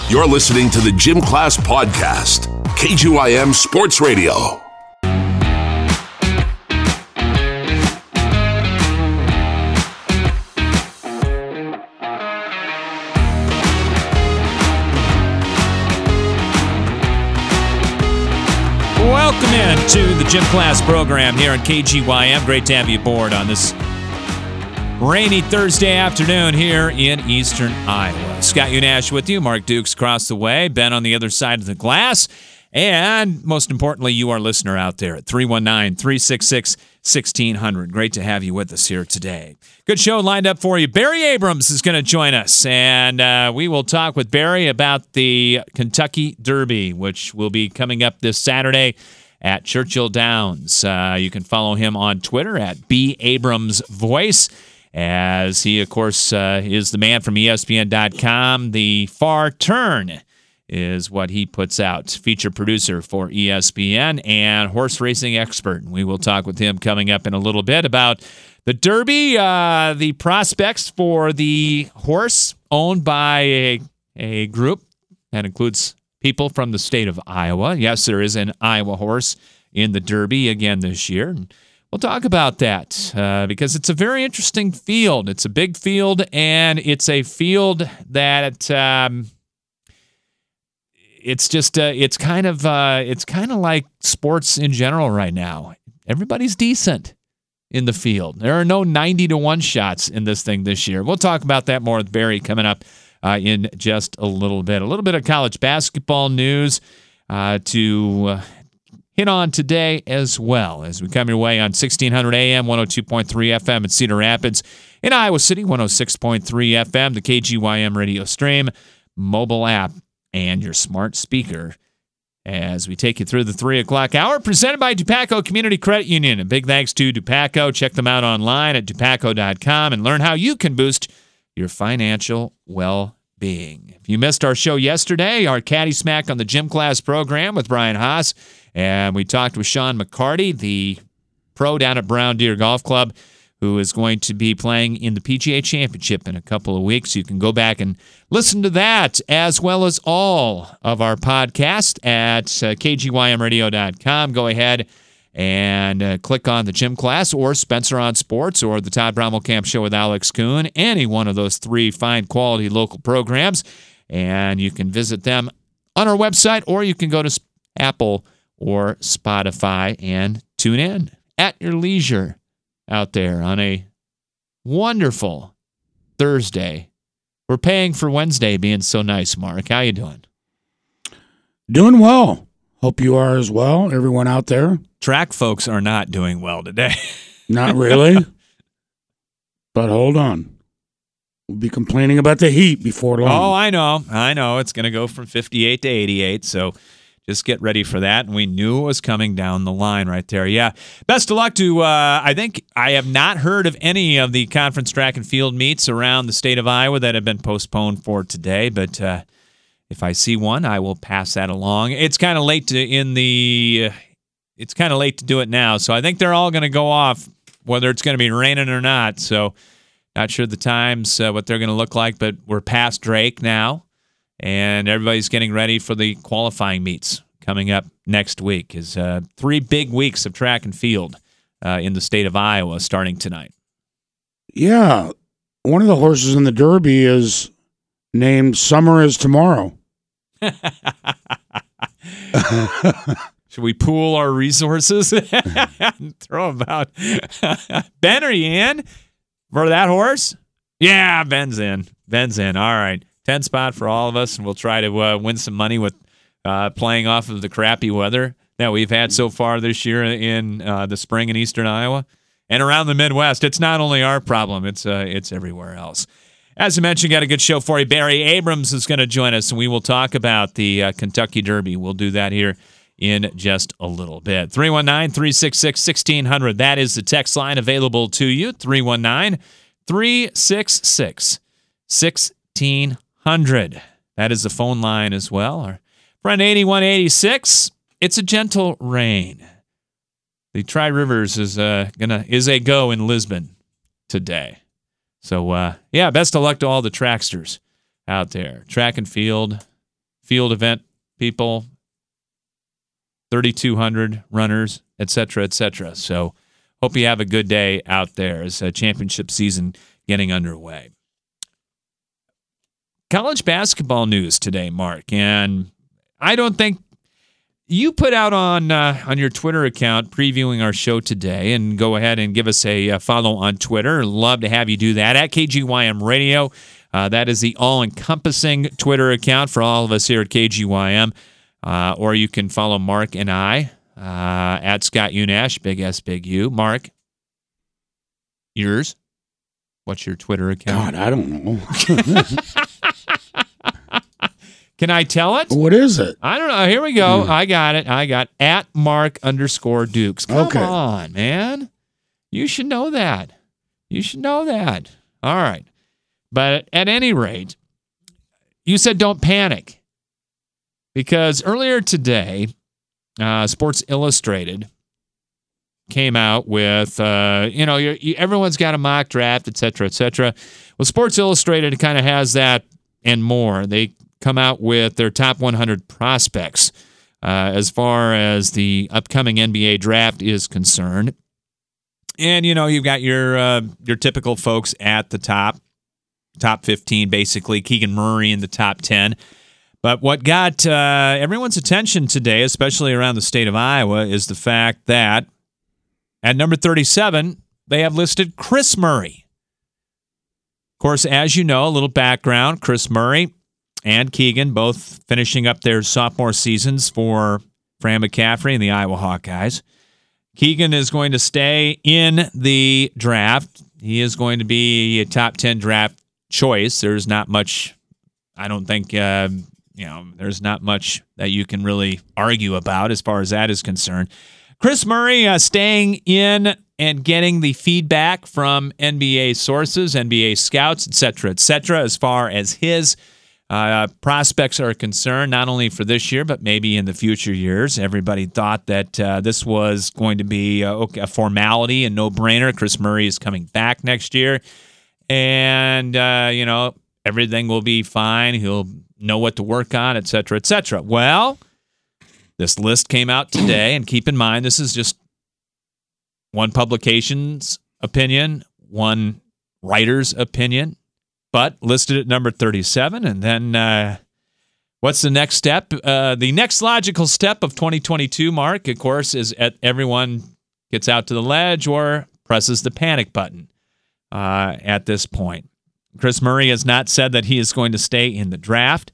You're listening to the Gym Class Podcast, KGYM Sports Radio. Welcome in to the Gym Class program here on KGYM. Great to have you aboard on this rainy Thursday afternoon here in eastern Iowa. Scott Unash with you. Mark Dukes across the way. Ben on the other side of the glass. And most importantly, you, our listener out there at 319-366-1600. Great to have you with us here today. Good show lined up for you. Barry Abrams is going to join us, and we will talk with Barry about the Kentucky Derby, which will be coming up this Saturday at Churchill Downs. You can follow him on Twitter at @BAbramsVoice, as he, of course, is the man from ESPN.com. The Far Turn is what he puts out. Feature producer for ESPN and horse racing expert. We will talk with him coming up in a little bit about the Derby, the prospects for the horse owned by a group that includes people from the state of Iowa. Yes, there is an Iowa horse in the Derby again this year. We'll talk about that because it's a very interesting field. It's a big field, and it's a field that it's just it's kind of like sports in general right now. Everybody's decent in the field. There are no 90-1 shots in this thing this year. We'll talk about that more with Barry coming up in just a little bit. A little bit of college basketball news to hit on today as well as we come your way on 1600 AM, 102.3 FM in Cedar Rapids, in Iowa City, 106.3 FM, the KGYM radio stream, mobile app, and your smart speaker as we take you through the 3 o'clock hour, presented by Dupaco Community Credit Union. A big thanks to Dupaco. Check them out online at dupaco.com and learn how you can boost your financial well-being. If you missed our show yesterday, our Caddy Smack on the Gym Class program with Brian Haas, and we talked with Sean McCarty, the pro down at Brown Deer Golf Club, who is going to be playing in the PGA Championship in a couple of weeks. You can go back and listen to that, as well as all of our podcasts at kgymradio.com. Go ahead and click on the Gym Class or Spencer on Sports or the Todd Brommelkamp Show with Alex Kuhn, any one of those 3 fine quality local programs, and you can visit them on our website, or you can go to Apple or Spotify and tune in at your leisure out there on a wonderful Thursday. We're paying for Wednesday being so nice, Mark. How you doing? Doing well. Hope you are as well, everyone out there. Track folks are not doing well today. Not really. But hold on. We'll be complaining about the heat before long. Oh, I know. It's going to go from 58 to 88, so just get ready for that. And we knew it was coming down the line right there. Yeah. Best of luck to, I think I have not heard of any of the conference track and field meets around the state of Iowa that have been postponed for today. But if I see one, I will pass that along. It's kind of late to do it now. So I think they're all going to go off, whether it's going to be raining or not. So not sure the times, what they're going to look like, but we're past Drake now. And everybody's getting ready for the qualifying meets coming up next week. Is 3 big weeks of track and field in the state of Iowa starting tonight. Yeah. One of the horses in the Derby is named Summer is Tomorrow. Should we pool our resources and throw them out? Ben, are you in for that horse? Yeah, Ben's in. All right. 10 spot for all of us, and we'll try to win some money with playing off of the crappy weather that we've had so far this year in the spring in eastern Iowa and around the Midwest. It's not only our problem; it's everywhere else. As I mentioned, got a good show for you. Barry Abrams is going to join us, and we will talk about the Kentucky Derby. We'll do that here in just a little bit. 319-366-1600. That is the text line available to you. 319-366-1600. That is the phone line as well. Our friend 8186, it's a gentle rain. The Tri-Rivers is a go in Lisbon today. So, best of luck to all the tracksters out there. Track and field, field event people, 3,200 runners, et cetera, So hope you have a good day out there as championship season getting underway. College basketball news today, Mark, and I don't think you put out on your Twitter account previewing our show today, and go ahead and give us a follow on Twitter. Love to have you do that at KGYM Radio. That is the all-encompassing Twitter account for all of us here at KGYM. Or you can follow Mark and I at Scott Unash, big S, big U. Mark, yours? What's your Twitter account? God, I don't know. Can I tell it? What is it? I don't know. Here we go. I got it. at Mark_Dukes. Come on, man. You should know that. All right. But at any rate, you said don't panic. Because earlier today, Sports Illustrated came out with, everyone's got a mock draft, et cetera. Well, Sports Illustrated kind of has that and more. They come out with their top 100 prospects as far as the upcoming NBA draft is concerned. And, you've got your typical folks at the top 15, basically. Keegan Murray in the top 10. But what got everyone's attention today, especially around the state of Iowa, is the fact that at number 37, they have listed Chris Murray. Of course, as you know, a little background, Chris Murray and Keegan both finishing up their sophomore seasons for Fran McCaffrey and the Iowa Hawkeyes. Keegan is going to stay in the draft. He is going to be a top 10 draft choice. There's not much, I don't think, there's not much that you can really argue about as far as that is concerned. Chris Murray staying in and getting the feedback from NBA sources, NBA scouts, et cetera, as far as his prospects are concerned, not only for this year, but maybe in the future years. Everybody thought that this was going to be a formality and no-brainer. Chris Murray is coming back next year. And, everything will be fine. He'll know what to work on, et cetera. Well, this list came out today, and keep in mind, this is just one publication's opinion, one writer's opinion, but listed at number 37. And then what's the next step? The next logical step of 2022, Mark, of course, is everyone gets out to the ledge or presses the panic button at this point. Chris Murray has not said that he is going to stay in the draft.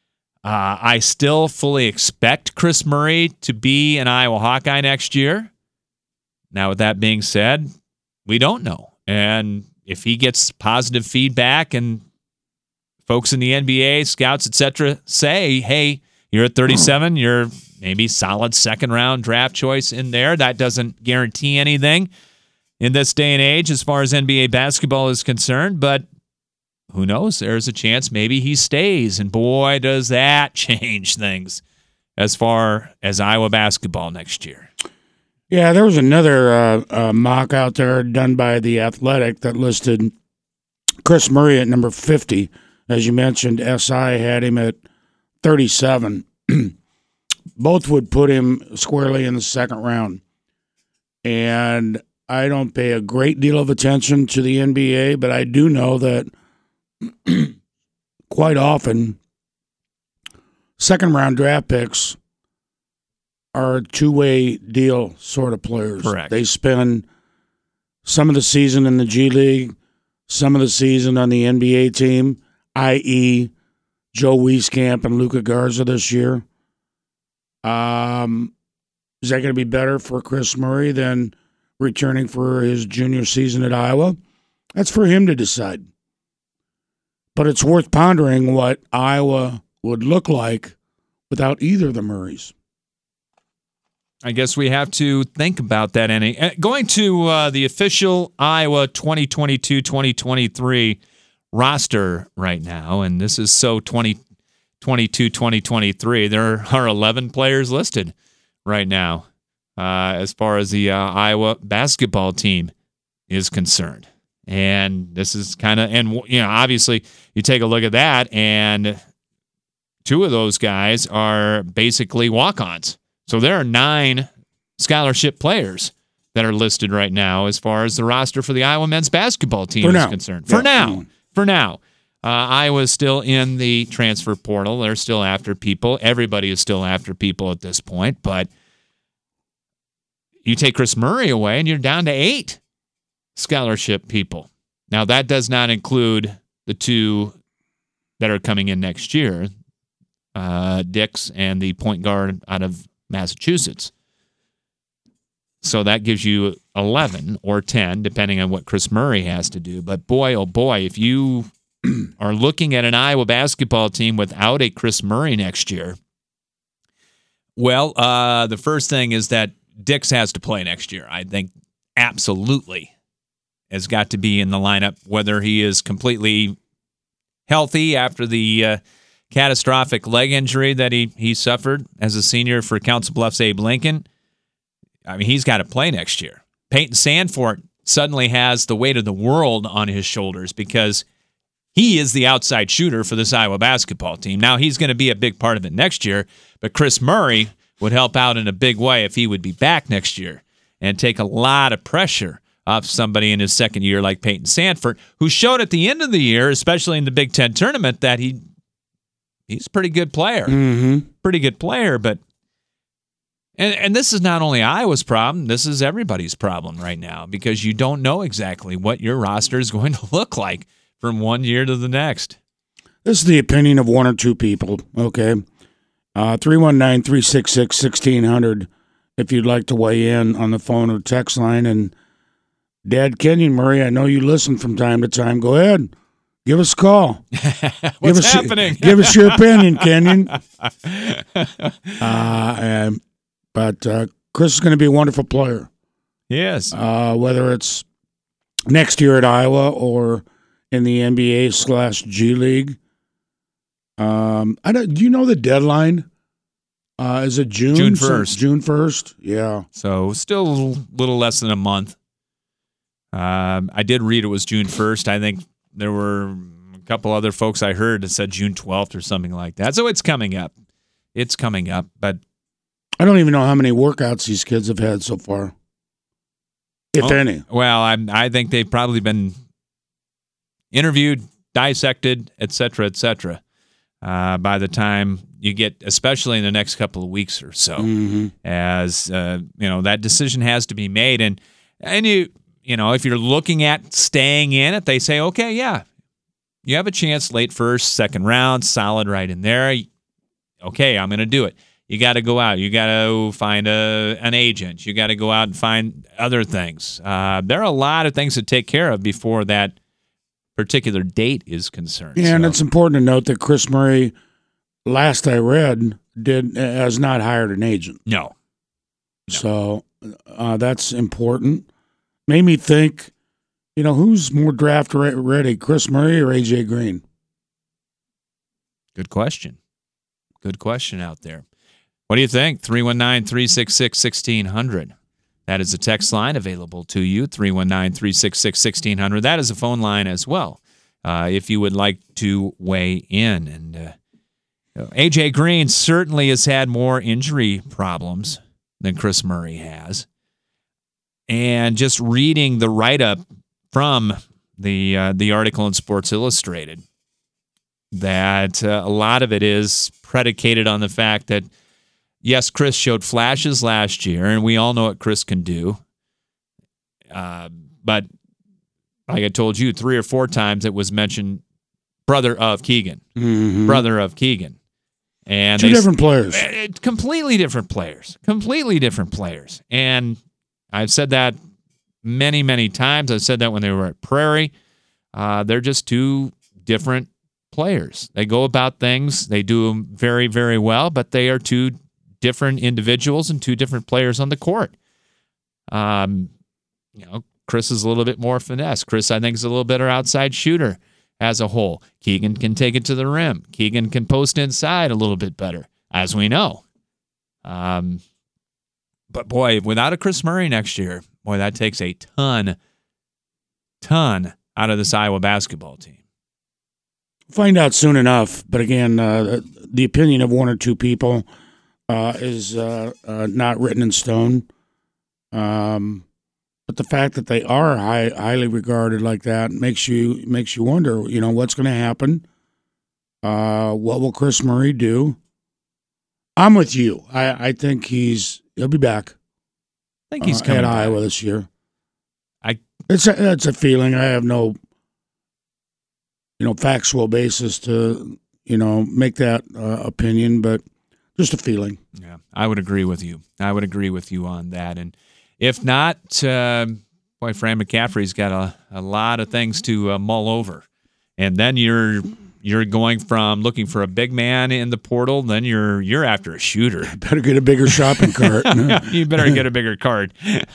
I still fully expect Chris Murray to be an Iowa Hawkeye next year. Now, with that being said, we don't know. And if he gets positive feedback and folks in the NBA, scouts, et cetera, say, hey, you're at 37, you're maybe solid second-round draft choice in there, that doesn't guarantee anything in this day and age as far as NBA basketball is concerned. But who knows? There's a chance maybe he stays, and boy, does that change things as far as Iowa basketball next year. Yeah, there was another mock out there done by The Athletic that listed Chris Murray at number 50. As you mentioned, SI had him at 37. Both would put him squarely in the second round. And I don't pay a great deal of attention to the NBA, but I do know that quite often, second-round draft picks are a two-way deal sort of players. Correct. They spend some of the season in the G League, some of the season on the NBA team, i.e. Joe Wieskamp and Luka Garza this year. Is that going to be better for Chris Murray than returning for his junior season at Iowa? That's for him to decide. But it's worth pondering what Iowa would look like without either of the Murrays. I guess we have to think about that. Going to the official Iowa 2022-2023 roster right now, and this is so 2022-2023, there are 11 players listed right now as far as the Iowa basketball team is concerned. And this is kind of, and obviously you take a look at that, and 2 of those guys are basically walk-ons. So there are 9 scholarship players that are listed right now as far as the roster for the Iowa men's basketball team is concerned. For now. Iowa's still in the transfer portal. They're still after people. Everybody is still after people at this point. But you take Chris Murray away, and you're down to 8 scholarship people. Now, that does not include the 2 that are coming in next year, Dix and the point guard out of Massachusetts. So that gives you 11 or 10, depending on what Chris Murray has to do. But boy, oh boy, if you are looking at an Iowa basketball team without a Chris Murray next year, well, the first thing is that Dix has to play next year. I think absolutely has got to be in the lineup, whether he is completely healthy after the catastrophic leg injury that he suffered as a senior for Council Bluffs Abe Lincoln. I mean, he's got to play next year. Peyton Sandfort suddenly has the weight of the world on his shoulders because he is the outside shooter for this Iowa basketball team. Now, he's going to be a big part of it next year, but Chris Murray would help out in a big way if he would be back next year and take a lot of pressure off somebody in his second year like Peyton Sandfort, who showed at the end of the year, especially in the Big Ten tournament, that he's a pretty good player. Mm-hmm. Pretty good player, but And this is not only Iowa's problem, this is everybody's problem right now because you don't know exactly what your roster is going to look like from one year to the next. This is the opinion of 1 or 2 people, okay? 319-366-1600 if you'd like to weigh in on the phone or text line. And Dad Kenyon Murray, I know you listen from time to time. Go ahead. Give us a call. What's happening? Give us your opinion, Kenyon. But Chris is going to be a wonderful player. Yes. Whether it's next year at Iowa or in the NBA/G League. Do you know the deadline? Is it June? June 1st. June 1st? Yeah. So still a little less than a month. I did read it was June 1st. I think there were a couple other folks I heard that said June 12th or something like that. So it's coming up. It's coming up, but I don't even know how many workouts these kids have had so far, if any. Well, I think they've probably been interviewed, dissected, et cetera, by the time you get, especially in the next couple of weeks or so, as that decision has to be made. And if you're looking at staying in it, they say, okay, yeah, you have a chance late first, second round, solid right in there. Okay, I'm going to do it. You got to go out. You got to find an agent. You got to go out and find other things. There are a lot of things to take care of before that particular date is concerned. Yeah, and it's important to note that Chris Murray, last I read, has not hired an agent. No. So that's important. Made me think, who's more draft ready, Chris Murray or A.J. Green? Good question. Good question out there. What do you think? 319-366-1600. That is the text line available to you, 319-366-1600. That is a phone line as well, if you would like to weigh in. And A.J. Green certainly has had more injury problems than Chris Murray has. And just reading the write-up from the article in Sports Illustrated, that a lot of it is predicated on the fact that, yes, Chris showed flashes last year, and we all know what Chris can do. But like I told you, 3 or 4 times it was mentioned, brother of Keegan. Mm-hmm. Brother of Keegan. And Two different players. Completely different players. Completely different players. And I've said that many, many times. I've said that when they were at Prairie. They're just 2 different players. They go about things. They do them very, very well, but they are 2 different individuals and 2 different players on the court. Chris is a little bit more finesse. Chris, I think, is a little better outside shooter as a whole. Keegan can take it to the rim. Keegan can post inside a little bit better, as we know. But boy, without a Chris Murray next year, that takes a ton out of this Iowa basketball team. Find out soon enough. But again, the opinion of one or two people is not written in stone. But the fact that they are highly regarded like that makes you wonder, what's going to happen. What will Chris Murray do? I'm with you. I think he'll be back. I think he's coming at back. Iowa this year. It's a feeling. I have no factual basis to make that opinion, but just a feeling. Yeah, I would agree with you. On that. And if not, Fran McCaffrey's got a lot of things to mull over. And then you're going from looking for a big man in the portal, then you're after a shooter. Better get a bigger shopping cart. You better get a bigger cart.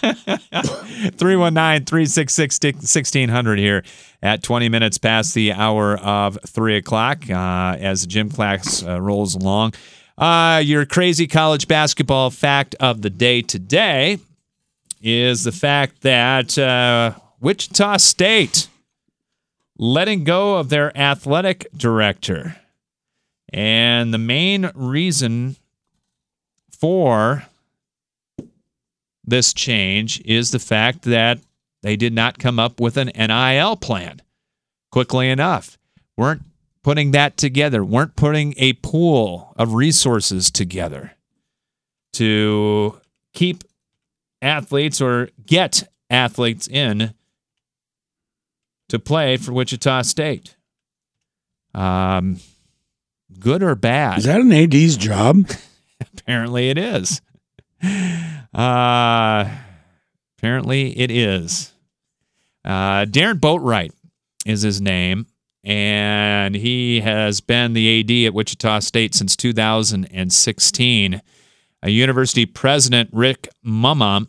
319-366-1600 here at 20 minutes past the hour of 3 o'clock as the gym class rolls along. Your crazy college basketball fact of the day today is the fact that Wichita State letting go of their athletic director. And the main reason for this change is the fact that they did not come up with an NIL plan quickly enough. Weren't putting that together, weren't putting a pool of resources together to keep athletes or get athletes in to play for Wichita State. Good or bad? Is that an AD's job? Apparently it is. Apparently it is. Darren Boatwright is his name, and he has been the AD at Wichita State since 2016. A university president, Rick Mumma,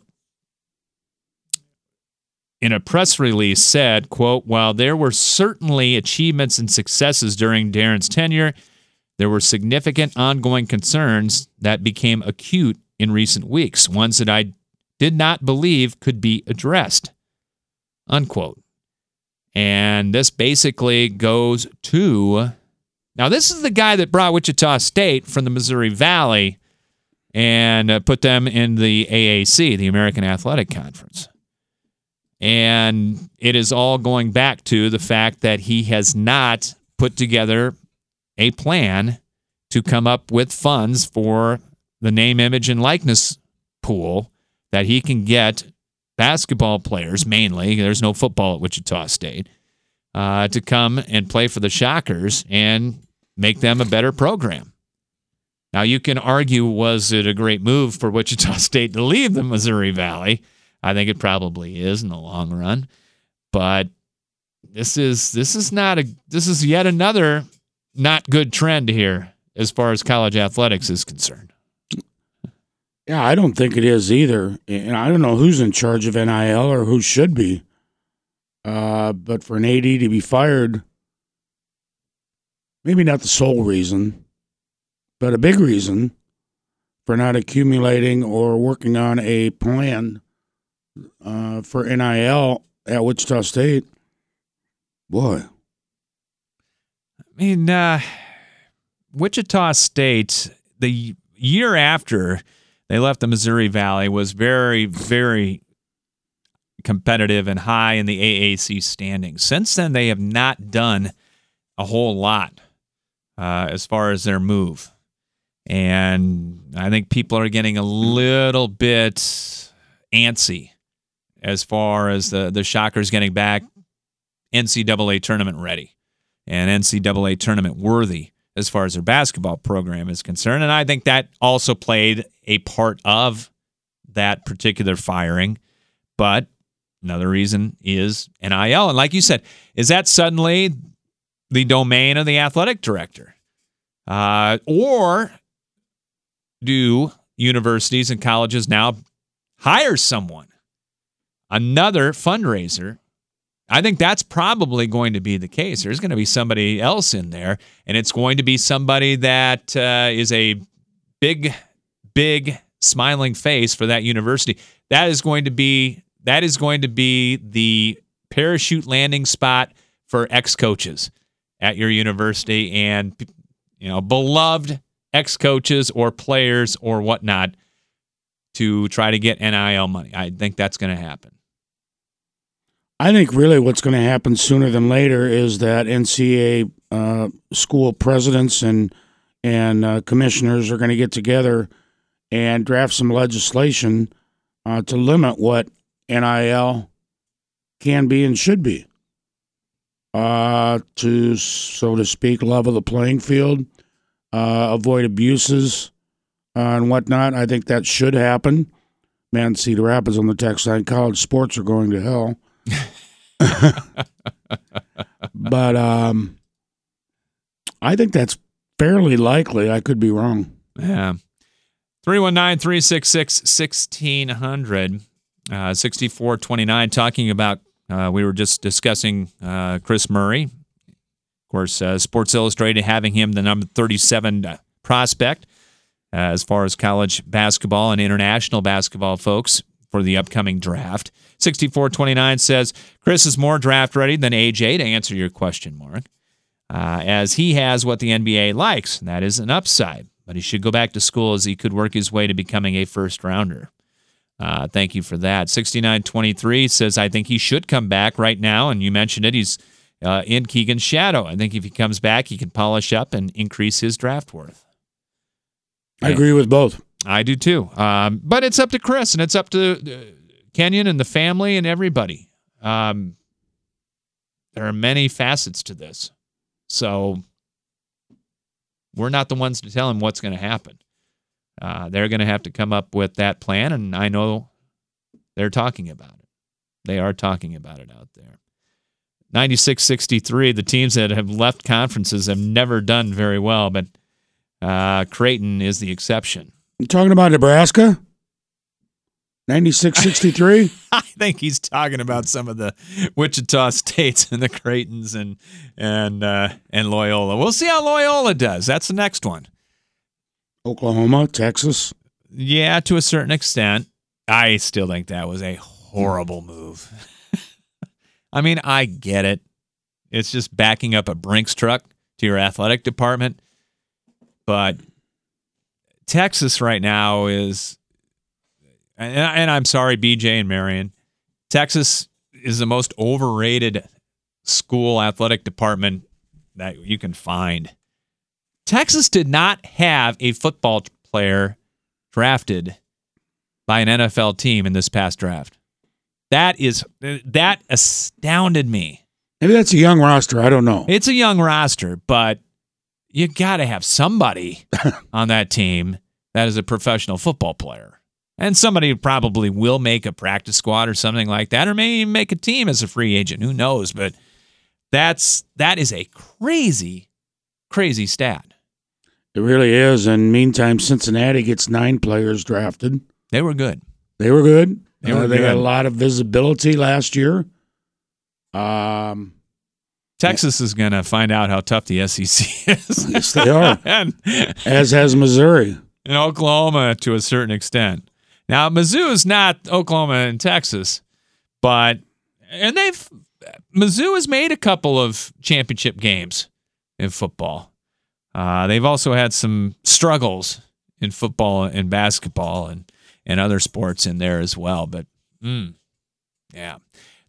in a press release said, quote, "While there were certainly achievements and successes during Darren's tenure, there were significant ongoing concerns that became acute in recent weeks, ones that I did not believe could be addressed," unquote. And this basically goes to, now this is the guy that brought Wichita State from the Missouri Valley and put them in the AAC, the American Athletic Conference. And it is all going back to the fact that he has not put together a plan to come up with funds for the name, image, and likeness pool that he can get basketball players, mainly, there's no football at Wichita State, to come and play for the Shockers and make them a better program. Now, you can argue, was it a great move for Wichita State to leave the Missouri Valley? I think it probably is in the long run, but this is yet another not good trend here as far as college athletics is concerned. Yeah, I don't think it is either, and I don't know who's in charge of NIL or who should be. But for an AD to be fired, maybe not the sole reason, but a big reason for not accumulating or working on a plan for NIL at Wichita State. Boy. I mean, Wichita State, the year after they left the Missouri Valley, was very, very competitive and high in the AAC standings. Since then, they have not done a whole lot as far as their move. And I think people are getting a little bit antsy as far as the Shockers getting back NCAA tournament ready and NCAA tournament worthy as far as their basketball program is concerned. And I think that also played a part of that particular firing. But another reason is NIL. And like you said, is that suddenly the domain of the athletic director? Or do universities and colleges now hire someone, another fundraiser? I think that's probably going to be the case. There's going to be somebody else in there, and it's going to be somebody that is a big, big smiling face for that university. That is going to be the parachute landing spot for ex-coaches at your university, and beloved ex-coaches or players or whatnot to try to get NIL money. I think that's going to happen. I think really what's going to happen sooner than later is that NCAA school presidents and commissioners are going to get together and draft some legislation to limit what NIL can be and should be, to, so to speak, level the playing field, avoid abuses and whatnot. I think that should happen. Man, Cedar Rapids on the text line, college sports are going to hell. But I think that's fairly likely. I could be wrong. Yeah. 319-366-1600, 6429, talking about, we were just discussing Chris Murray. Of course, Sports Illustrated having him the number 37 prospect as far as college basketball and international basketball folks for the upcoming draft. 6429 says, Chris is more draft ready than AJ, to answer your question, Mark, as he has what the NBA likes, and that is an upside. But he should go back to school as he could work his way to becoming a first-rounder. Thank you for that. 6923 says, I think he should come back right now, and you mentioned it. He's in Keegan's shadow. I think if he comes back, he can polish up and increase his draft worth. I agree with both. I do too. But it's up to Chris, and it's up to Kenyon and the family and everybody. There are many facets to this. So we're not the ones to tell him what's going to happen. They're going to have to come up with that plan, and I know they're talking about it. They are talking about it out there. 96-63, the teams that have left conferences have never done very well, but Creighton is the exception. You talking about Nebraska? 96-63? I think he's talking about some of the Wichita States and the Creightons and Loyola. We'll see how Loyola does. That's the next one. Oklahoma, Texas. Yeah, to a certain extent. I still think that was a horrible move. I mean, I get it. It's just backing up a Brinks truck to your athletic department. But Texas right now is, and I'm sorry, BJ and Marion, Texas is the most overrated school athletic department that you can find. Texas did not have a football player drafted by an NFL team in this past draft. That astounded me. Maybe that's a young roster. I don't know. It's a young roster, but you got to have somebody on that team that is a professional football player. And somebody probably will make a practice squad or something like that, or maybe make a team as a free agent. Who knows? But that is a crazy, crazy stat. It really is. And meantime, Cincinnati gets 9 players drafted. They were good. They were good. They had a lot of visibility last year. Texas is going to find out how tough the SEC is. Yes, they are. As has Missouri. And Oklahoma to a certain extent. Now, Mizzou is not Oklahoma and Texas, but Mizzou has made a couple of championship games in football. They've also had some struggles in football and basketball and other sports in there as well. But, yeah.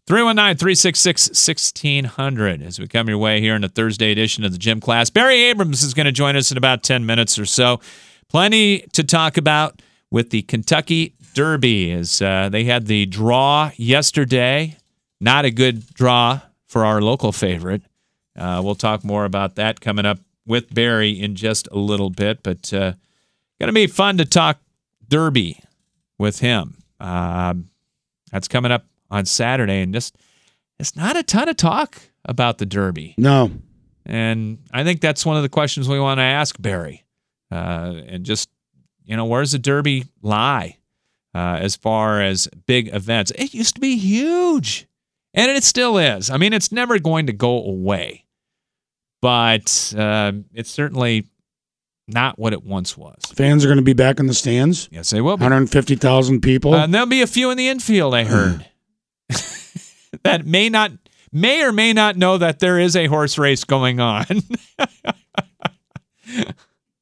319-366-1600 as we come your way here in the Thursday edition of the Gym Class. Barry Abrams is going to join us in about 10 minutes or so. Plenty to talk about with the Kentucky Derby as they had the draw yesterday. Not a good draw for our local favorite. We'll talk more about that coming up with Barry in just a little bit. But going to be fun to talk Derby with him. That's coming up on Saturday, and just it's not a ton of talk about the Derby. No. And I think that's one of the questions we want to ask Barry. And just, where's the Derby lie as far as big events? It used to be huge, and it still is. I mean, it's never going to go away, but it's certainly not what it once was. Fans are going to be back in the stands. Yes, they will be. 150,000 people. And there'll be a few in the infield, I heard. That may or may not know that there is a horse race going on.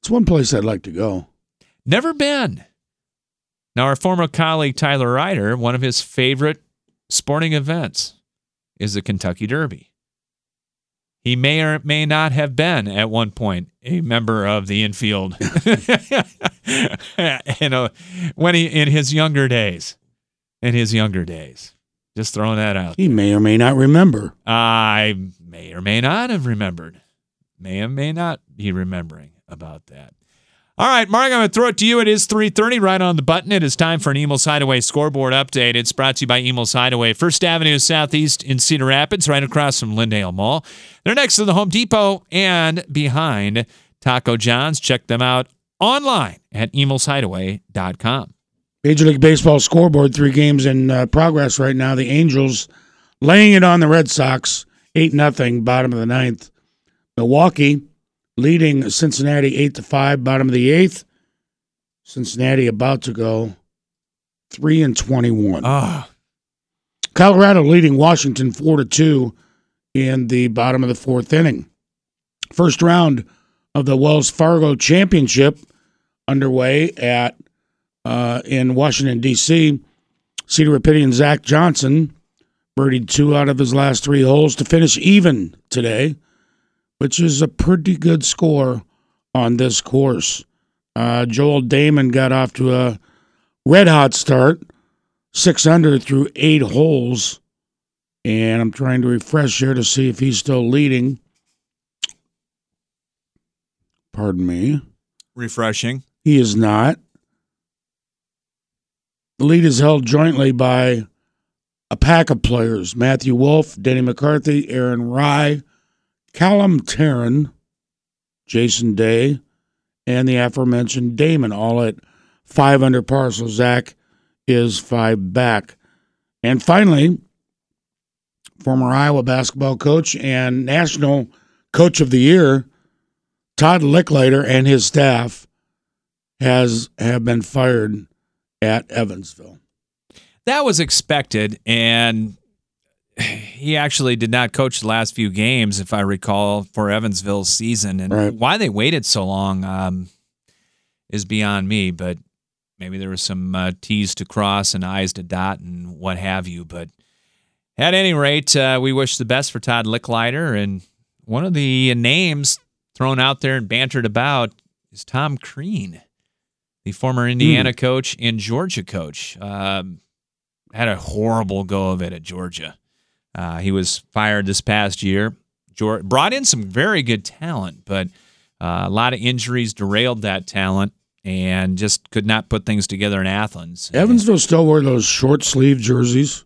It's one place I'd like to go. Never been. Now, our former colleague Tyler Ryder, one of his favorite sporting events is the Kentucky Derby. He may or may not have been at one point a member of the infield when in his younger days. Just throwing that out. He may or may not remember. I may or may not have remembered. May or may not be remembering about that. All right, Mark, I'm going to throw it to you. It is 3:30 right on the button. It is time for an Emil's Hideaway scoreboard update. It's brought to you by Emil's Hideaway, 1st Avenue Southeast in Cedar Rapids, right across from Lindale Mall. They're next to the Home Depot and behind Taco John's. Check them out online at emilshideaway.com. Major League Baseball scoreboard, 3 games in progress right now. The Angels laying it on the Red Sox, 8-0, bottom of the 9th. Milwaukee leading Cincinnati 8-5, bottom of the 8th. Cincinnati about to go 3-21. Colorado leading Washington 4-2 in the bottom of the 4th inning. First round of the Wells Fargo Championship underway in Washington, D.C. Cedar Rapidian Zach Johnson birdied 2 out of his last 3 holes to finish even today, which is a pretty good score on this course. Joel Damon got off to a red-hot start, 6 under through 8 holes, and I'm trying to refresh here to see if he's still leading. Pardon me. Refreshing. He is not. The lead is held jointly by a pack of players: Matthew Wolf, Denny McCarthy, Aaron Rye, Callum Tarrant, Jason Day, and the aforementioned Damon, all at 5 under par. So Zach is 5 back. And finally, former Iowa basketball coach and National Coach of the Year, Todd Lickliter, and his staff have been fired at Evansville. That was expected, and he actually did not coach the last few games, if I recall, for Evansville's season. And right. Why they waited so long is beyond me, but maybe there was some T's to cross and I's to dot and what have you. But at any rate, we wish the best for Todd Lickliter. And one of the names thrown out there and bantered about is Tom Crean, the former Indiana coach and Georgia coach. Had a horrible go of it at Georgia. He was fired this past year. Brought in some very good talent, but a lot of injuries derailed that talent and just could not put things together in Athens. Evansville still wear those short-sleeve jerseys?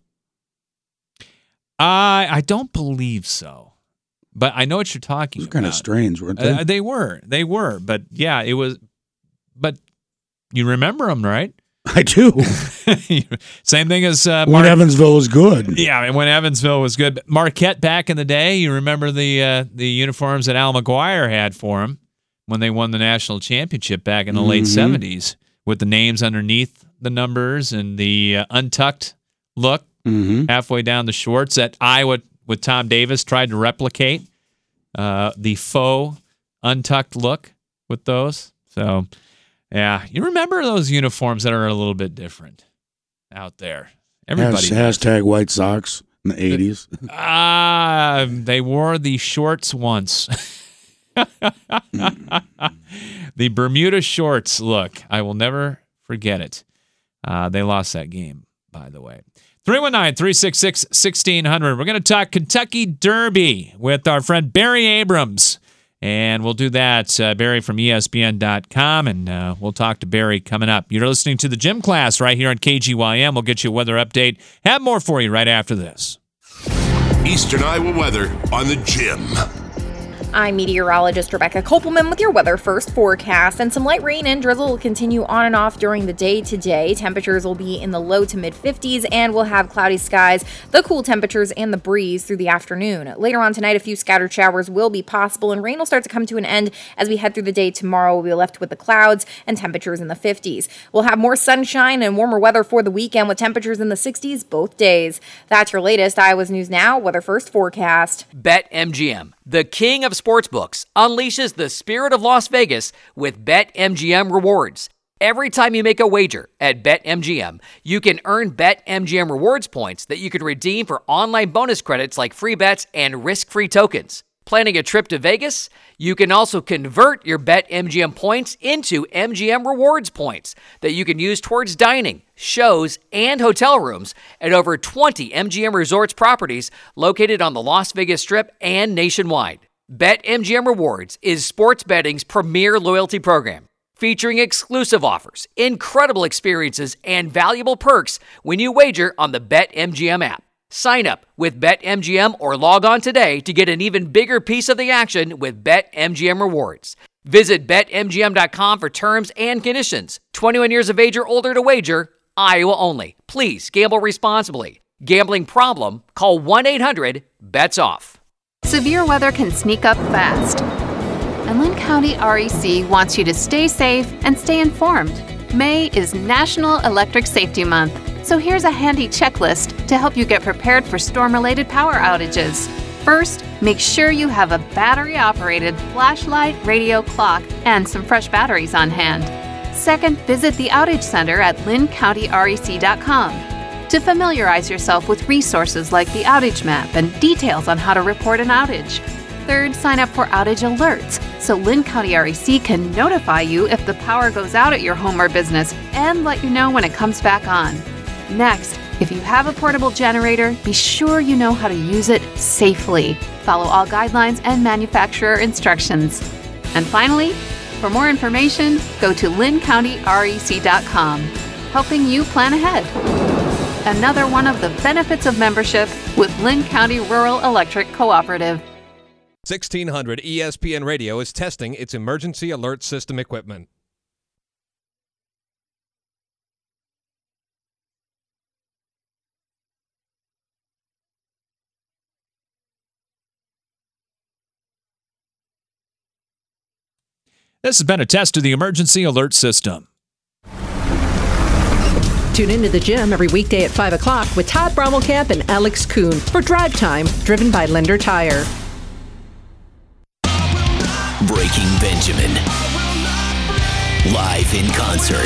I don't believe so, but I know what you're talking about. Kind of strange, weren't they? They were, but yeah, it was. But you remember them, right? I do. Same thing as when Evansville was good. Yeah, and when Evansville was good. Marquette back in the day, you remember the uniforms that Al McGuire had for him when they won the national championship back in the late 70s, with the names underneath the numbers and the untucked look halfway down the shorts that Iowa with Tom Davis tried to replicate, the faux untucked look with those. So, yeah, you remember those uniforms that are a little bit different out there. Everybody hashtag White Sox in the 80s. They wore the shorts once. The Bermuda shorts look. I will never forget it. They lost that game, by the way. 319-366-1600. We're going to talk Kentucky Derby with our friend Barry Abrams. And we'll do that, Barry from ESPN.com, and we'll talk to Barry coming up. You're listening to the Gym Class right here on KGYM. We'll get you a weather update. Have more for you right after this. Eastern Iowa weather on the Gym. I'm meteorologist Rebecca Kopelman with your weather first forecast, and some light rain and drizzle will continue on and off during the day today. Temperatures will be in the low to mid 50s, and we'll have cloudy skies, the cool temperatures, and the breeze through the afternoon. Later on tonight, a few scattered showers will be possible, and rain will start to come to an end as we head through the day tomorrow. We'll be left with the clouds and temperatures in the 50s. We'll have more sunshine and warmer weather for the weekend with temperatures in the 60s both days. That's your latest Iowa's News Now weather first forecast. BetMGM, the king of sportsbooks unleashes the spirit of Las Vegas with BetMGM Rewards. Every time you make a wager at BetMGM, you can earn BetMGM Rewards points that you can redeem for online bonus credits like free bets and risk-free tokens. Planning a trip to Vegas? You can also convert your BetMGM points into MGM Rewards points that you can use towards dining, shows, and hotel rooms at over 20 MGM Resorts properties located on the Las Vegas Strip and nationwide. BetMGM Rewards is sports betting's premier loyalty program, featuring exclusive offers, incredible experiences, and valuable perks when you wager on the BetMGM app. Sign up with BetMGM or log on today to get an even bigger piece of the action with BetMGM Rewards. Visit BetMGM.com for terms and conditions. 21 years of age or older to wager, Iowa only. Please gamble responsibly. Gambling problem? Call 1-800-BETS-OFF. Severe weather can sneak up fast, and Lynn County REC wants you to stay safe and stay informed. May is National Electric Safety Month, so here's a handy checklist to help you get prepared for storm-related power outages. First, make sure you have a battery-operated flashlight, radio, clock, and some fresh batteries on hand. Second, visit the Outage Center at lynncounty.rec.com to familiarize yourself with resources like the outage map and details on how to report an outage. Third, sign up for outage alerts so Lynn County REC can notify you if the power goes out at your home or business and let you know when it comes back on. Next, if you have a portable generator, be sure you know how to use it safely. Follow all guidelines and manufacturer instructions. And finally, for more information, go to lynncounty.rec.com, helping you plan ahead. Another one of the benefits of membership with Lynn County Rural Electric Cooperative. 1600 ESPN Radio is testing its emergency alert system equipment. This has been a test of the emergency alert system. Tune into the gym every weekday at 5 o'clock with Todd Brommelkamp and Alex Kuhn for Drive Time, driven by Linder Tire. Breaking Benjamin. Live in concert.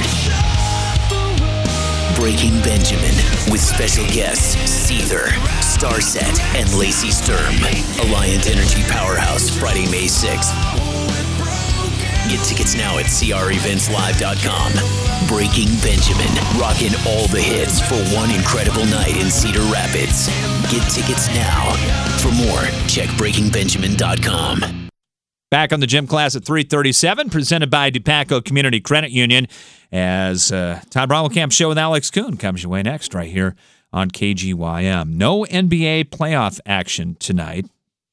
Breaking Benjamin with special guests Seether, Starset, and Lacey Sturm. Alliant Energy Powerhouse, Friday, May 6th. Get tickets now at creventslive.com. Breaking Benjamin, rocking all the hits for one incredible night in Cedar Rapids. Get tickets now. For more, check breakingbenjamin.com. Back on the gym class at 3:37, presented by DePaco Community Credit Union, as Todd Brommelkamp Show with Alex Kuhn comes your way next right here on KGYM. No NBA playoff action tonight.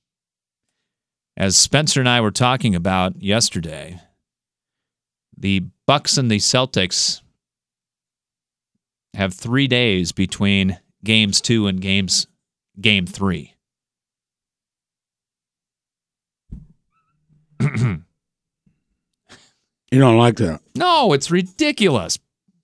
As Spencer and I were talking about yesterday, the Bucks and the Celtics have 3 days between Games 2 and Game 3. You don't like that? No, it's ridiculous.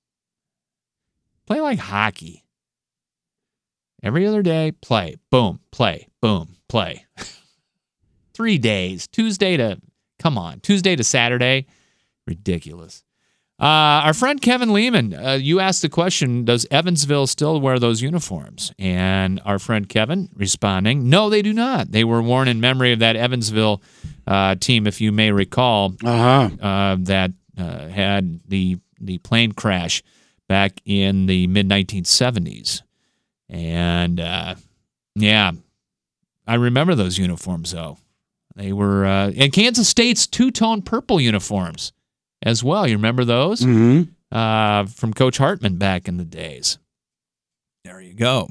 Play like hockey. Every other day, play. Boom, play. Boom, play. 3 days. Tuesday to Saturday. Ridiculous. Our friend Kevin Lehman, you asked the question, does Evansville still wear those uniforms? And our friend Kevin responding, no, they do not. They were worn in memory of that Evansville team, if you may recall, that had the plane crash back in the mid-1970s. And, yeah, I remember those uniforms, though. They were and Kansas State's two-tone purple uniforms as well. You remember those? Mm-hmm. From Coach Hartman back in the days. There you go.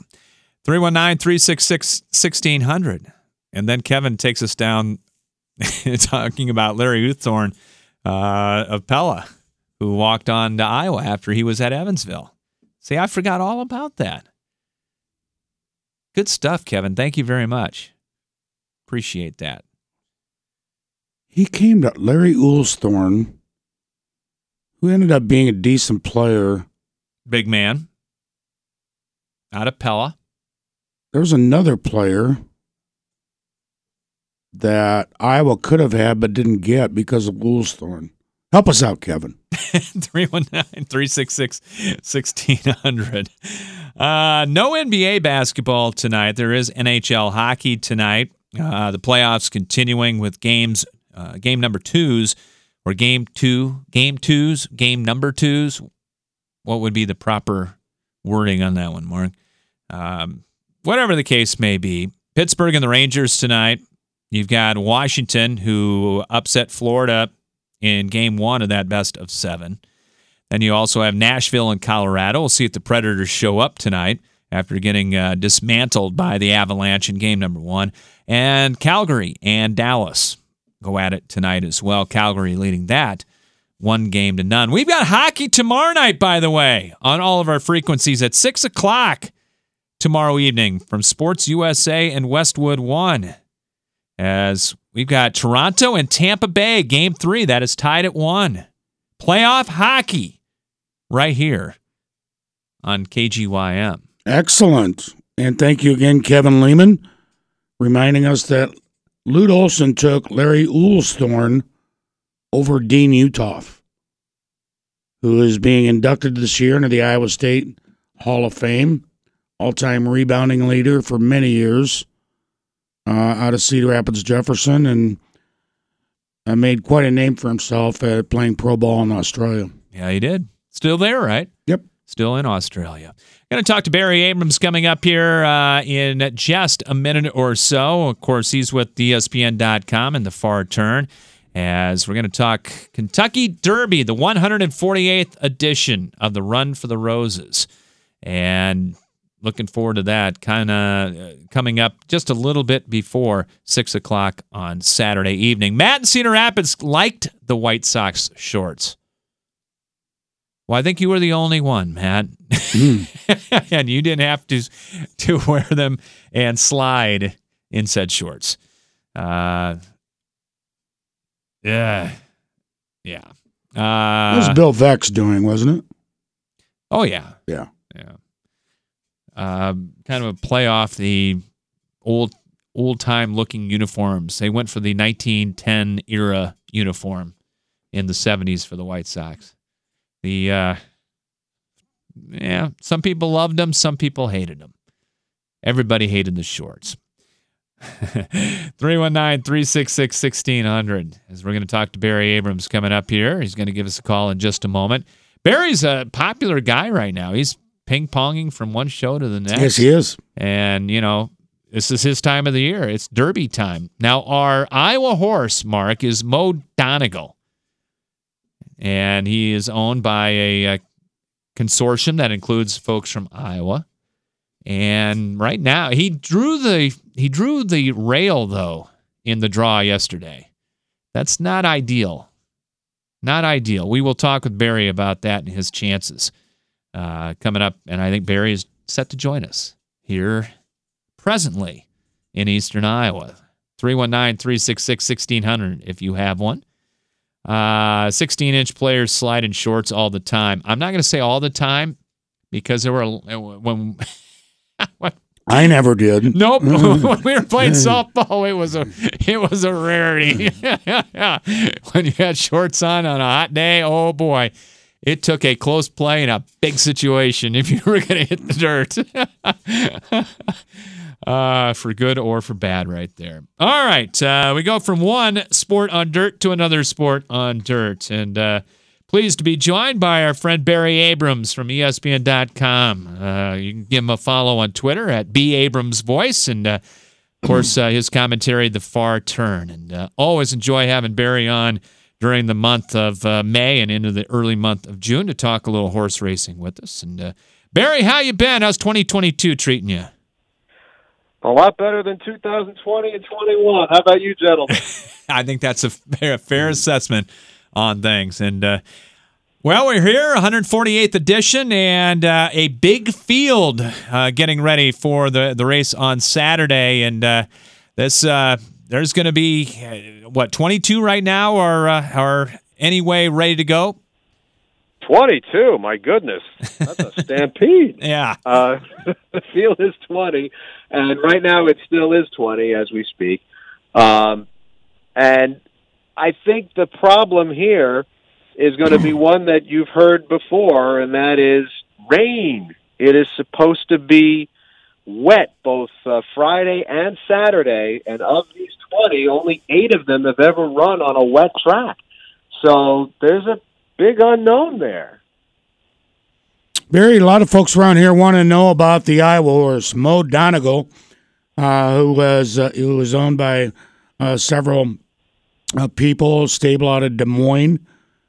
319-366-1600. And then Kevin takes us down talking about Larry Uthorn of Pella, who walked on to Iowa after he was at Evansville. See, I forgot all about that. Good stuff, Kevin. Thank you very much. Appreciate that. He came to Larry Uthorn, who ended up being a decent player. Big man. Out of Pella. There's another player that Iowa could have had but didn't get because of Woolsthorne. Help us out, Kevin. 319-366-1600. No NBA basketball tonight. There is NHL hockey tonight. The playoffs continuing with game number twos, or game number twos. What would be the proper wording on that one, Mark? Whatever the case may be. Pittsburgh and the Rangers tonight. You've got Washington, who upset Florida in game one of that best of seven. Then you also have Nashville and Colorado. We'll see if the Predators show up tonight after getting dismantled by the Avalanche in game number one. And Calgary and Dallas go at it tonight as well. Calgary leading that 1-0. We've got hockey tomorrow night, by the way, on all of our frequencies at 6 o'clock tomorrow evening from Sports USA and Westwood One. As we've got Toronto and Tampa Bay, game 3. That is tied at 1. Playoff hockey right here on KGYM. Excellent. And thank you again, Kevin Lehman, reminding us that Lute Olson took Larry Woolsthorne over Dean Uthoff, who is being inducted this year into the Iowa State Hall of Fame, all-time rebounding leader for many years. Out of Cedar Rapids, Jefferson, and made quite a name for himself at playing pro ball in Australia. Yeah, he did. Still there, right? Yep. Still in Australia. Going to talk to Barry Abrams coming up here in just a minute or so. Of course, he's with ESPN.com and the Far Turn, as we're going to talk Kentucky Derby, the 148th edition of the Run for the Roses. And looking forward to that, kind of coming up just a little bit before 6 o'clock on Saturday evening. Matt in Cedar Rapids liked the White Sox shorts. Well, I think you were the only one, Matt. And you didn't have to wear them and slide in said shorts. Yeah. That was Bill Vex doing, wasn't it? Oh, yeah. Yeah. Kind of a play off the old-time looking uniforms. They went for the 1910 era uniform in the 70s for the White Sox. Some people loved them, some people hated them. Everybody hated the shorts. 319-366-1600. As we're going to talk to Barry Abrams coming up here. He's going to give us a call in just a moment. Barry's a popular guy right now. He's ping-ponging from one show to the next. Yes, he is. And, this is his time of the year. It's Derby time. Now, our Iowa horse, Mark, is Mo Donegal. And he is owned by a consortium that includes folks from Iowa. And right now, he drew the rail, though, in the draw yesterday. That's not ideal. Not ideal. We will talk with Barry about that and his chances coming up. And I think Barry is set to join us here presently in Eastern Iowa. 319-366-1600 if you have one. 16-inch players slide in shorts all the time. I'm not going to say all the time because there were when I never did. Nope. When we were playing softball, it was a rarity. When you had shorts on a hot day, oh boy, it took a close play and a big situation if you were going to hit the dirt. For good or for bad right there. All right. We go from one sport on dirt to another sport on dirt. And pleased to be joined by our friend Barry Abrams from ESPN.com. You can give him a follow on Twitter at BAbramsVoice. And, of course, his commentary, The Far Turn. And always enjoy having Barry on during the month of May and into the early month of June to talk a little horse racing with us. And, Barry, how you been? How's 2022 treating you? A lot better than 2020 and 21. How about you, gentlemen? I think that's a fair assessment on things. And, well, we're here, 148th edition, and a big field getting ready for the race on Saturday. And there's going to be, 22 right now are anyway ready to go? 22, my goodness. That's a stampede. Yeah. The field is 20, and right now it still is 20 as we speak. And I think the problem here is going to be one that you've heard before, and that is rain. It is supposed to be wet both Friday and Saturday, and of these 20, only 8 of them have ever run on a wet track. So there's a big unknown there. Barry, a lot of folks around here want to know about the Iowa horse, Mo Donegal, who was owned by several people, stable out of Des Moines.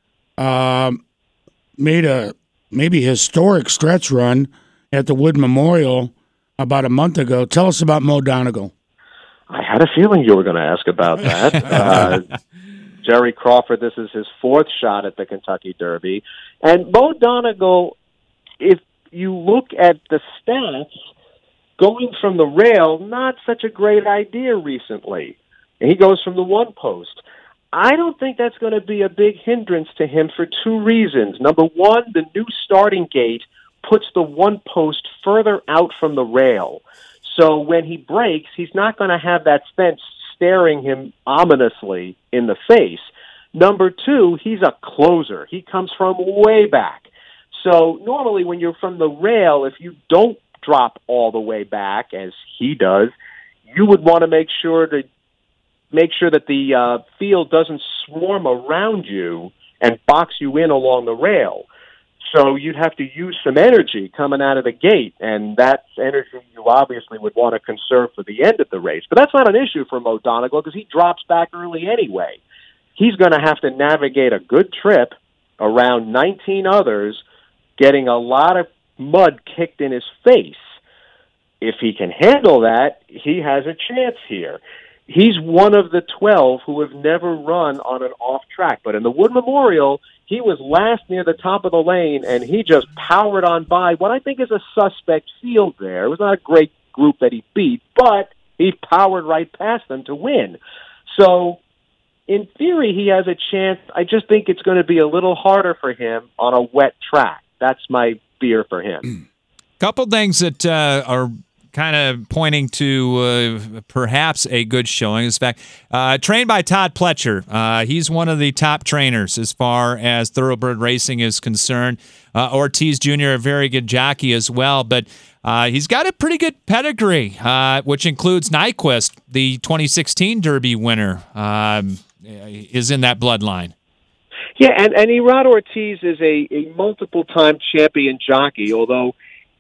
Made a maybe historic stretch run at the Wood Memorial about a month ago. Tell us about Mo Donegal. I had a feeling you were going to ask about that. Jerry Crawford, this is his 4th shot at the Kentucky Derby. And Mo Donegal, if you look at the stats, going from the rail, not such a great idea recently. And he goes from the one post. I don't think that's going to be a big hindrance to him for 2 reasons. Number one, the new starting gate puts the one post further out from the rail. So when he breaks, he's not going to have that fence staring him ominously in the face. Number 2, he's a closer. He comes from way back. So normally when you're from the rail, if you don't drop all the way back, as he does, you would want to make sure that the field doesn't swarm around you and box you in along the rail. So you'd have to use some energy coming out of the gate, and that's energy you obviously would want to conserve for the end of the race. But that's not an issue for Mo Donegal because he drops back early anyway. He's going to have to navigate a good trip around 19 others, getting a lot of mud kicked in his face. If he can handle that, he has a chance here. He's one of the 12 who have never run on an off track. But in the Wood Memorial, he was last near the top of the lane, and he just powered on by what I think is a suspect field there. It was not a great group that he beat, but he powered right past them to win. So in theory, he has a chance. I just think it's going to be a little harder for him on a wet track. That's my fear for him. Couple things that are kind of pointing to perhaps a good showing. In fact, trained by Todd Pletcher. He's one of the top trainers as far as thoroughbred racing is concerned. Ortiz Jr., a very good jockey as well, but he's got a pretty good pedigree, which includes Nyquist, the 2016 Derby winner, is in that bloodline. Yeah, and Irad Ortiz is a multiple-time champion jockey, although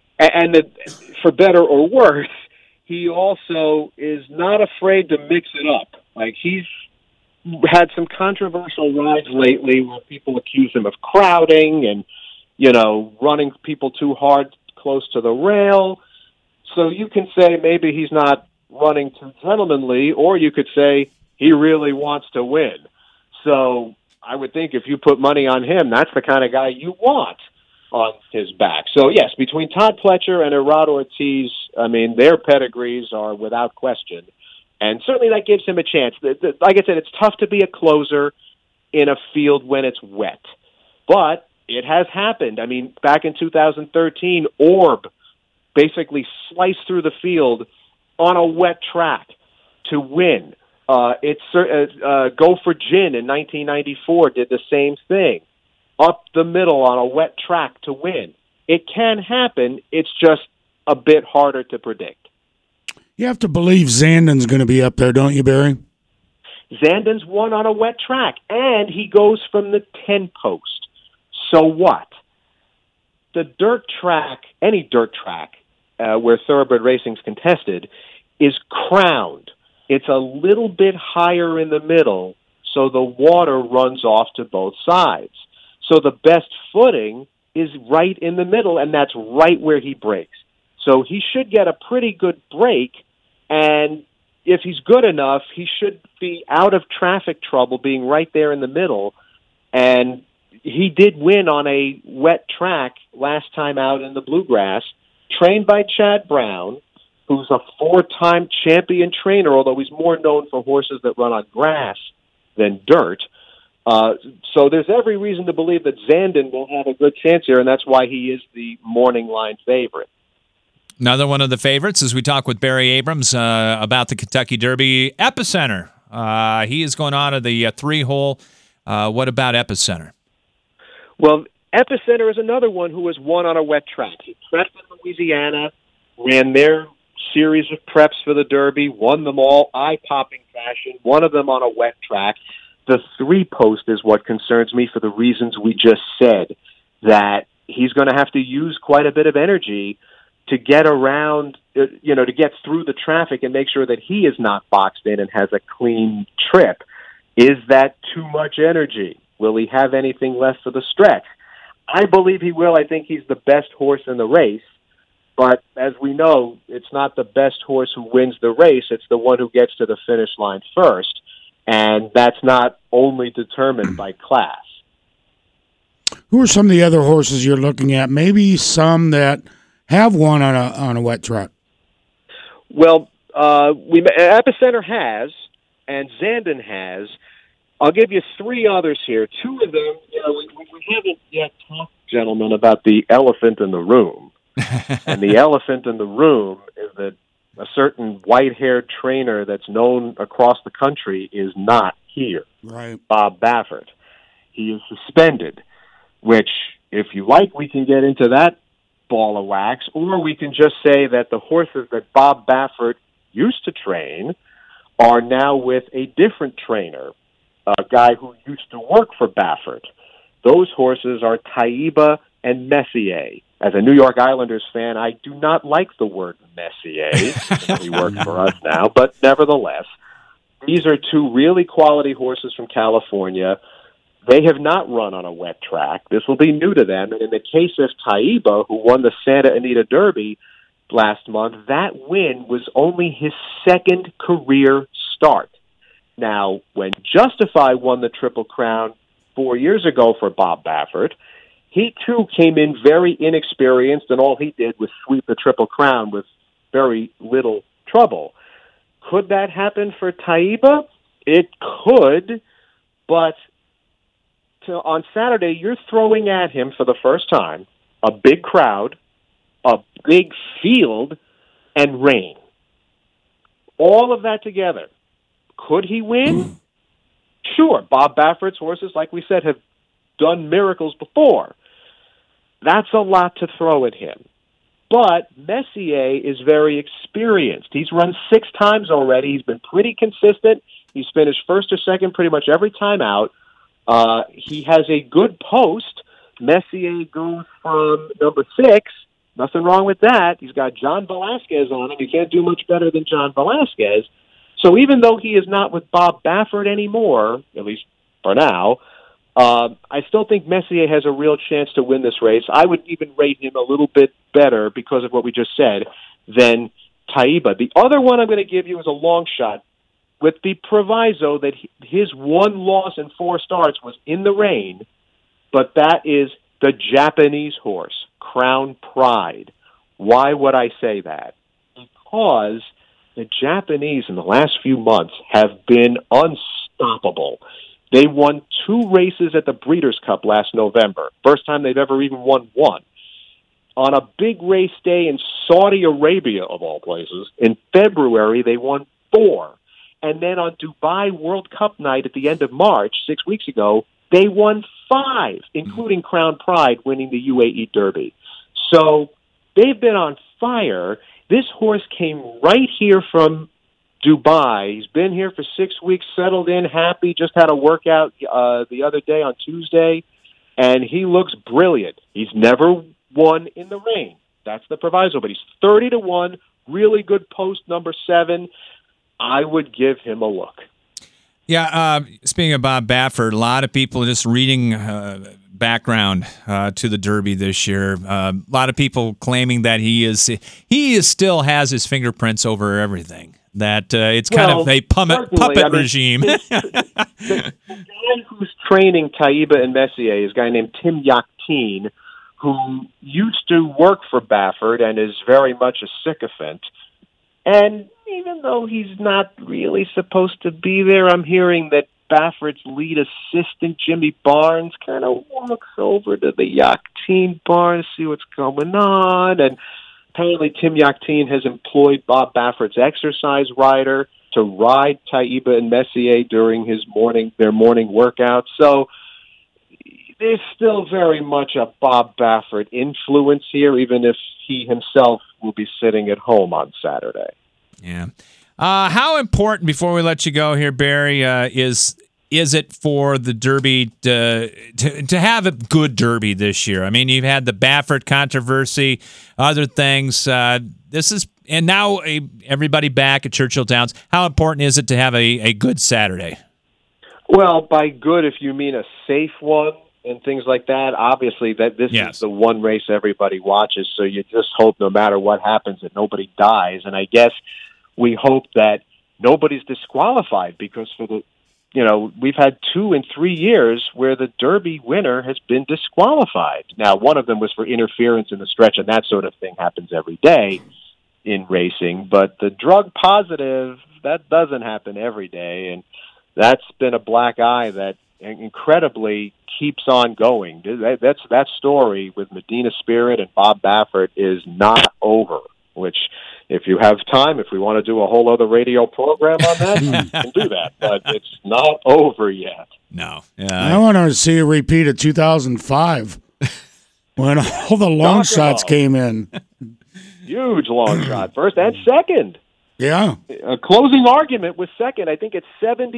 for better or worse, he also is not afraid to mix it up. Like, he's had some controversial rides lately where people accuse him of crowding and, running people too hard close to the rail. So you can say maybe he's not running too gentlemanly, or you could say he really wants to win. So I would think if you put money on him, that's the kind of guy you want on his back. So, yes, between Todd Pletcher and Irad Ortiz, their pedigrees are without question. And certainly that gives him a chance. Like I said, it's tough to be a closer in a field when it's wet. But it has happened. Back in 2013, Orb basically sliced through the field on a wet track to win. Go for Gin in 1994 did the same thing. Up the middle on a wet track to win. It can happen. It's just a bit harder to predict. You have to believe Zandon's going to be up there, don't you, Barry? Zandon's won on a wet track, and he goes from the 10 post. So what? The dirt track, any dirt track where thoroughbred racing's contested, is crowned. It's a little bit higher in the middle, so the water runs off to both sides. So the best footing is right in the middle, and that's right where he breaks. So he should get a pretty good break, and if he's good enough, he should be out of traffic trouble being right there in the middle. And he did win on a wet track last time out in the Bluegrass, trained by Chad Brown, who's a 4-time champion trainer, although he's more known for horses that run on grass than dirt. So there's every reason to believe that Zandon will have a good chance here, and that's why he is the morning line favorite. Another one of the favorites as we talk with Barry Abrams about the Kentucky Derby. Epicenter, He is going on to the 3-hole. What about Epicenter? Well, Epicenter is another one who has won on a wet track. He prepped in Louisiana, ran their series of preps for the Derby, won them all, eye-popping fashion, one of them on a wet track. The 3-post is what concerns me for the reasons we just said, that he's going to have to use quite a bit of energy to get around, to get through the traffic and make sure that he is not boxed in and has a clean trip. Is that too much energy? Will he have anything left for the stretch? I believe he will. I think he's the best horse in the race. But as we know, it's not the best horse who wins the race. It's the one who gets to the finish line first. And that's not only determined by class. Who are some of the other horses you're looking at? Maybe some that have won on a wet track. Well, Epicenter has, and Zandon has. I'll give you 3 others here. 2 of them, we haven't yet talked, gentlemen, about the elephant in the room. And the elephant in the room is that a certain white-haired trainer that's known across the country is not here. Right. Bob Baffert. He is suspended, which, if you like, we can get into that ball of wax, or we can just say that the horses that Bob Baffert used to train are now with a different trainer, a guy who used to work for Baffert. Those horses are Taiba and Messier. As a New York Islanders fan, I do not like the word Messier. He works for us now, but nevertheless, these are 2 really quality horses from California. They have not run on a wet track. This will be new to them. And in the case of Taiba, who won the Santa Anita Derby last month, that win was only his 2nd career start. Now, when Justify won the Triple Crown 4 years ago for Bob Baffert, he too came in very inexperienced, and all he did was sweep the Triple Crown with very little trouble. Could that happen for Taiba? It could, but on Saturday, you're throwing at him for the first time a big crowd, a big field, and rain. All of that together. Could he win? Sure. Bob Baffert's horses, like we said, have done miracles before. That's a lot to throw at him. But Messier is very experienced. He's run 6 times already. He's been pretty consistent. He's finished first or second pretty much every time out. He has a good post. Messier goes from number 6. Nothing wrong with that. He's got John Velasquez on him. You can't do much better than John Velasquez. So even though he is not with Bob Baffert anymore, at least for now, I still think Messier has a real chance to win this race. I would even rate him a little bit better because of what we just said than Taiba. The other one I'm going to give you is a long shot with the proviso that his 1 loss in 4 starts was in the rain, but that is the Japanese horse, Crown Pride. Why would I say that? Because the Japanese in the last few months have been unstoppable. They won 2 races at the Breeders' Cup last November. First time they've ever even won 1. On a big race day in Saudi Arabia, of all places, in February, they won 4. And then on Dubai World Cup night at the end of March, 6 weeks ago, they won 5, including Crown Pride winning the UAE Derby. So they've been on fire. This horse came right here from Dubai. He's been here for 6 weeks, settled in, happy, just had a workout the other day on Tuesday, and he looks brilliant. He's never won in the rain. That's the proviso, but he's 30-1, really good post, number 7. I would give him a look. Yeah, speaking of Bob Baffert, a lot of people just reading background to the Derby this year. A lot of people claiming that he still has his fingerprints over everything. That it's kind of a puppet regime. The guy who's training Taiba and Messier is a guy named Tim Yakteen, who used to work for Baffert and is very much a sycophant. And even though he's not really supposed to be there, I'm hearing that Baffert's lead assistant, Jimmy Barnes, kind of walks over to the Yakteen barn to see what's going on. And apparently Tim Yakteen has employed Bob Baffert's exercise rider to ride Taiba and Messier during their morning workouts. So there's still very much a Bob Baffert influence here, even if he himself will be sitting at home on Saturday. Yeah. How important, before we let you go here, Barry, is it for the Derby to have a good Derby this year? I mean, you've had the Baffert controversy, other things. And now everybody back at Churchill Downs. How important is it to have a good Saturday? Well, by good, if you mean a safe one and things like that, obviously this is the one race everybody watches, so you just hope no matter what happens that nobody dies. And I guess we hope that nobody's disqualified, because we've had 2 in 3 years where the Derby winner has been disqualified. Now, one of them was for interference in the stretch, and that sort of thing happens every day in racing. But the drug positive, that doesn't happen every day, and that's been a black eye that incredibly keeps on going. That story with Medina Spirit and Bob Baffert is not over, which, if you have time, if we want to do a whole other radio program on that, we can do that. But it's not over yet. No. I want to see a repeat of 2005 when all the long shots came in. Huge long shot, first and second. Yeah. A closing argument with second. I think it's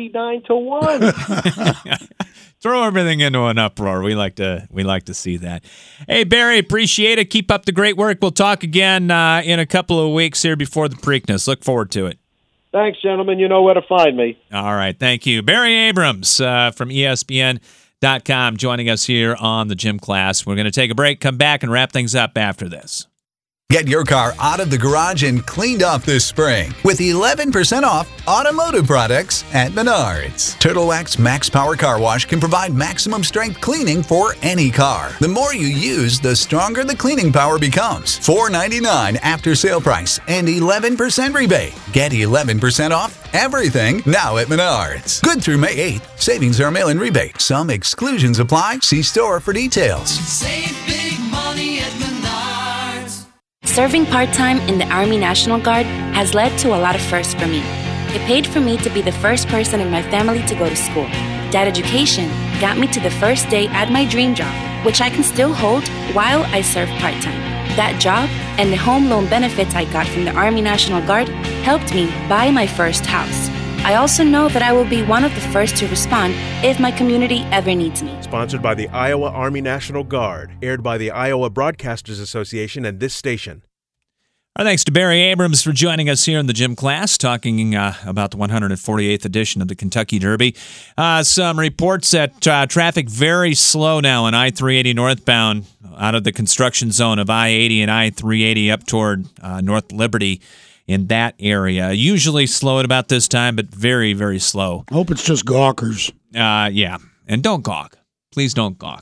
79-1. Throw everything into an uproar. We like to see that. Hey, Barry, appreciate it. Keep up the great work. We'll talk again in a couple of weeks here before the Preakness. Look forward to it. Thanks, gentlemen. You know where to find me. All right. Thank you. Barry Abrams from ESPN.com joining us here on the Gym Class. We're going to take a break, come back, and wrap things up after this. Get your car out of the garage and cleaned off this spring with 11% off automotive products at Menards. Turtle Wax Max Power Car Wash can provide maximum strength cleaning for any car. The more you use, the stronger the cleaning power becomes. $4.99 after sale price and 11% rebate. Get 11% off everything now at Menards. Good through May 8th. Savings are mail-in rebate. Some exclusions apply. See store for details. Save big money at Menards. Serving part-time in the Army National Guard has led to a lot of firsts for me. It paid for me to be the first person in my family to go to school. That education got me to the first day at my dream job, which I can still hold while I serve part-time. That job and the home loan benefits I got from the Army National Guard helped me buy my first house. I also know that I will be one of the first to respond if my community ever needs me. Sponsored by the Iowa Army National Guard. Aired by the Iowa Broadcasters Association and this station. Our thanks to Barry Abrams for joining us here in the Gym Class, talking about the 148th edition of the Kentucky Derby. Some reports that traffic very slow now on I-380 northbound out of the construction zone of I-80 and I-380 up toward North Liberty. In that area. Usually slow at about this time, but very, very slow. I hope it's just gawkers. Yeah. And don't gawk. Please don't gawk.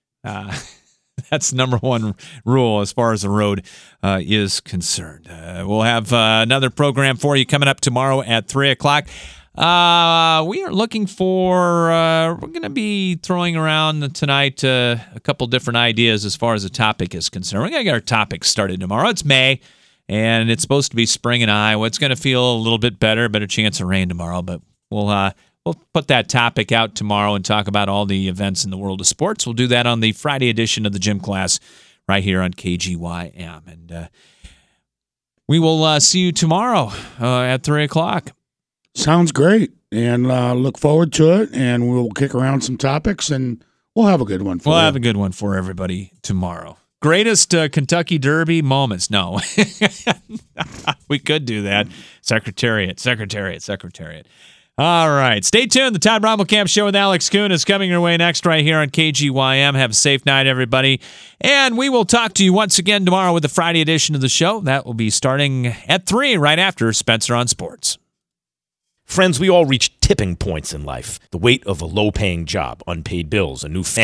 That's number one rule as far as the road is concerned. We'll have another program for you coming up tomorrow at 3 o'clock. We are looking for, we're going to be throwing around tonight a couple different ideas as far as the topic is concerned. We're going to get our topic started tomorrow. It's May. And it's supposed to be spring in Iowa. It's going to feel a little bit better chance of rain tomorrow. But we'll put that topic out tomorrow and talk about all the events in the world of sports. We'll do that on the Friday edition of the Gym Class right here on KGYM. And we will see you tomorrow at 3 o'clock. Sounds great. And look forward to it. And we'll kick around some topics, and we'll have a good one for you. We'll have a good one for everybody tomorrow. Greatest Kentucky Derby moments. No. We could do that. Secretariat. All right. Stay tuned. The Todd Brommelkamp Show with Alex Kuhn is coming your way next right here on KGYM. Have a safe night, everybody. And we will talk to you once again tomorrow with the Friday edition of the show. That will be starting at 3 right after Spencer on Sports. Friends, we all reach tipping points in life. The weight of a low-paying job, unpaid bills, a new family.